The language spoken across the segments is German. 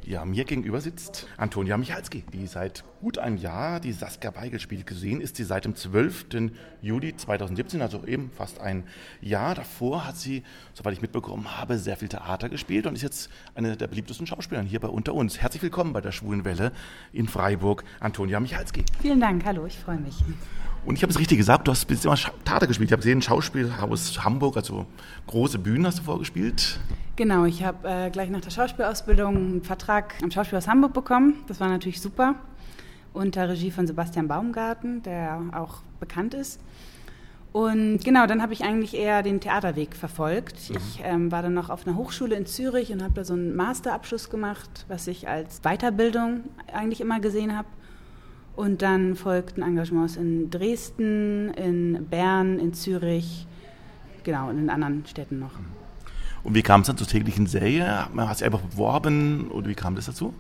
Ja, mir gegenüber sitzt Antonia Michalski, die seit gut einem Jahr die Saskia Weigel spielt. Gesehen ist sie seit dem 12. Juli 2017, also eben fast ein Jahr. Davor hat sie, soweit ich mitbekommen habe, sehr viel Theater gespielt und ist jetzt eine der beliebtesten Schauspielerinnen hier bei Unter uns. Herzlich willkommen bei der Schwulen Welle in Freiburg, Antonia Michalski. Vielen Dank, hallo, ich freue mich. Und ich habe es richtig gesagt, du hast bis immer Theater gespielt. Ich habe gesehen, Schauspielhaus Hamburg, also große Bühnen hast du vorgespielt. Genau, ich habe gleich nach der Schauspielausbildung einen Vertrag am Schauspielhaus Hamburg bekommen. Das war natürlich super. Unter Regie von Sebastian Baumgarten, der auch bekannt ist. Und genau, dann habe ich eigentlich eher den Theaterweg verfolgt. Ich war dann noch auf einer Hochschule in Zürich und habe da so einen Masterabschluss gemacht, was ich als Weiterbildung eigentlich immer gesehen habe. Und dann folgten Engagements in Dresden, in Bern, in Zürich, genau, und in anderen Städten noch. Und wie kam es dann zur täglichen Serie? Hast du einfach beworben oder wie kam das dazu?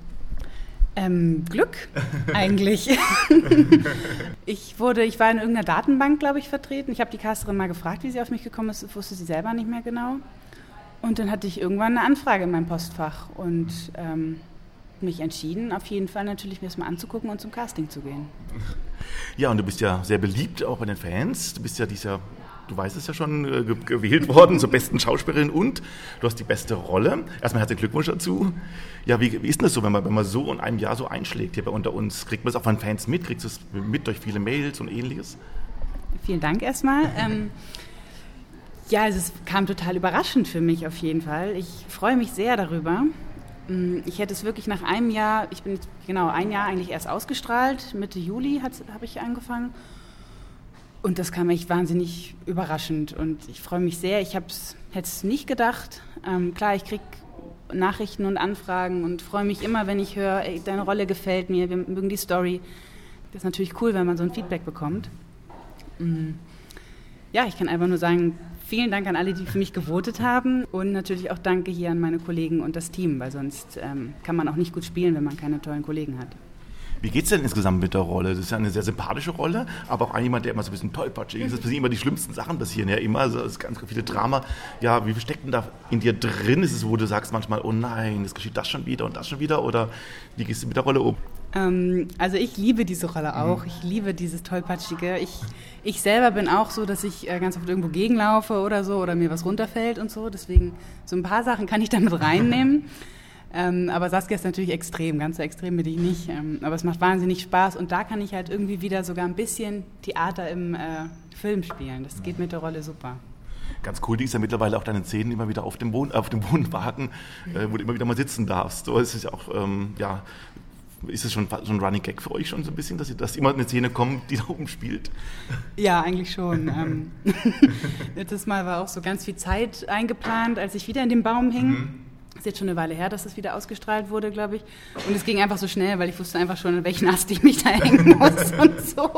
Glück eigentlich. Ich war in irgendeiner Datenbank, glaube ich, vertreten. Ich habe die Casterin mal gefragt, wie sie auf mich gekommen ist, wusste sie selber nicht mehr genau. Und dann hatte ich irgendwann eine Anfrage in meinem Postfach und mich entschieden, auf jeden Fall natürlich mir das mal anzugucken und zum Casting zu gehen. Ja, und du bist ja sehr beliebt auch bei den Fans. Du bist ja du weißt es ja schon, gewählt worden zur besten Schauspielerin und du hast die beste Rolle. Erstmal herzlichen Glückwunsch dazu. Ja, wie ist denn das so, wenn man so in einem Jahr so einschlägt hier bei Unter uns? Kriegt man das auch von Fans mit? Kriegst du es mit durch viele Mails und Ähnliches? Vielen Dank erstmal. Ja, es kam total überraschend für mich auf jeden Fall. Ich freue mich sehr darüber. Ich hätte es wirklich nach einem Jahr, ich bin genau ein Jahr eigentlich erst ausgestrahlt, Mitte Juli habe ich angefangen. Und das kam echt wahnsinnig überraschend und ich freue mich sehr. Ich hätte es nicht gedacht. Klar, ich kriege Nachrichten und Anfragen und freue mich immer, wenn ich höre, ey, deine Rolle gefällt mir, wir mögen die Story. Das ist natürlich cool, wenn man so ein Feedback bekommt. Ja, ich kann einfach nur sagen, vielen Dank an alle, die für mich gewotet haben und natürlich auch danke hier an meine Kollegen und das Team, weil sonst kann man auch nicht gut spielen, wenn man keine tollen Kollegen hat. Wie geht es denn insgesamt mit der Rolle? Das ist ja eine sehr sympathische Rolle, aber auch jemand, der immer so ein bisschen tollpatschig ist. Es passieren immer die schlimmsten Sachen passieren ja immer, also es ist ganz viele Drama. Ja, wie viel steckt denn da in dir drin? Ist es, wo du sagst manchmal, oh nein, es geschieht das schon wieder und das schon wieder? Oder wie gehst du mit der Rolle um? Also ich liebe diese Rolle auch. Ich liebe dieses Tollpatschige. Ich selber bin auch so, dass ich ganz oft irgendwo gegenlaufe oder so oder mir was runterfällt und so. Deswegen so ein paar Sachen kann ich damit reinnehmen. Aber Saskia ist natürlich extrem, ganz so extrem bin ich nicht. Aber es macht wahnsinnig Spaß und da kann ich halt irgendwie wieder sogar ein bisschen Theater im Film spielen. Das geht mit der Rolle super. Ganz cool, die ist ja mittlerweile auch deine Szenen immer wieder auf dem Wohnwagen, wo du immer wieder mal sitzen darfst. So ist es ja auch, ist es schon so ein Running Gag für euch schon so ein bisschen, dass immer eine Szene kommt, die da oben spielt? Ja, eigentlich schon. Das Mal war auch so ganz viel Zeit eingeplant, als ich wieder in dem Baum hing. Das ist jetzt schon eine Weile her, dass das wieder ausgestrahlt wurde, glaube ich. Und es ging einfach so schnell, weil ich wusste einfach schon, in welchen Ast ich mich da hängen muss und so.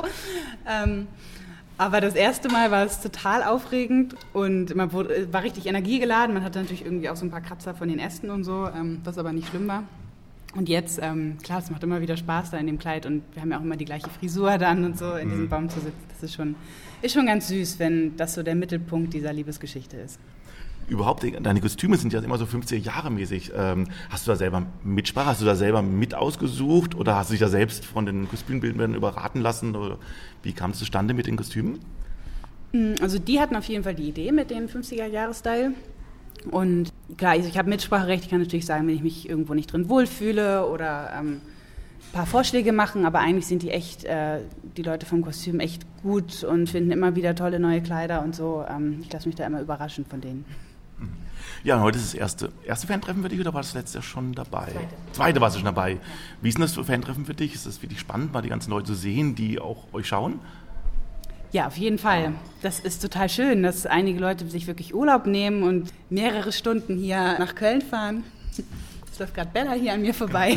Aber das erste Mal war es total aufregend und war richtig energiegeladen. Man hatte natürlich irgendwie auch so ein paar Kratzer von den Ästen und so, was aber nicht schlimm war. Und jetzt, klar, es macht immer wieder Spaß da in dem Kleid und wir haben ja auch immer die gleiche Frisur dann und so in diesem Baum zu sitzen. Das ist schon ganz süß, wenn das so der Mittelpunkt dieser Liebesgeschichte ist. Überhaupt, deine Kostüme sind ja immer so 50er Jahre mäßig. Hast du da selber Mitsprache? Hast du da selber mit ausgesucht? Oder hast du dich da selbst von den Kostümbildern überraten lassen? Oder wie kam es zustande mit den Kostümen? Also die hatten auf jeden Fall die Idee mit dem 50er-Jahre-Style. Und klar, also ich habe Mitspracherecht. Ich kann natürlich sagen, wenn ich mich irgendwo nicht drin wohlfühle oder ein paar Vorschläge machen. Aber eigentlich sind die Leute vom Kostüm echt gut und finden immer wieder tolle neue Kleider und so. Ich lasse mich da immer überraschen von denen. Ja, und heute ist das erste Fan-Treffen für dich oder war das letzte Jahr schon dabei? Zweite warst du schon dabei. Wie ist denn das für Fan-Treffen für dich? Ist das wirklich spannend, mal die ganzen Leute zu sehen, die auch euch schauen? Ja, auf jeden Fall. Das ist total schön, dass einige Leute sich wirklich Urlaub nehmen und mehrere Stunden hier nach Köln fahren. Jetzt läuft gerade Bella hier an mir vorbei.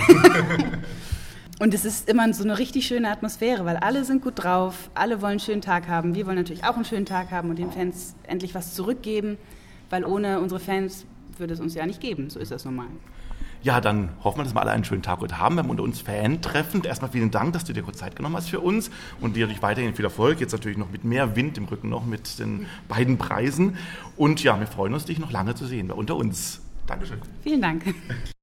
Und es ist immer so eine richtig schöne Atmosphäre, weil alle sind gut drauf, alle wollen einen schönen Tag haben. Wir wollen natürlich auch einen schönen Tag haben und den Fans endlich was zurückgeben, weil ohne unsere Fans würde es uns ja nicht geben. So ist das normal. Ja, dann hoffen wir, dass wir alle einen schönen Tag heute haben beim Unter uns Fan-Treffen. Erstmal vielen Dank, dass du dir kurz Zeit genommen hast für uns und dir natürlich weiterhin viel Erfolg. Jetzt natürlich noch mit mehr Wind im Rücken noch mit den beiden Preisen. Und ja, wir freuen uns, dich noch lange zu sehen bei Unter uns. Dankeschön. Vielen Dank.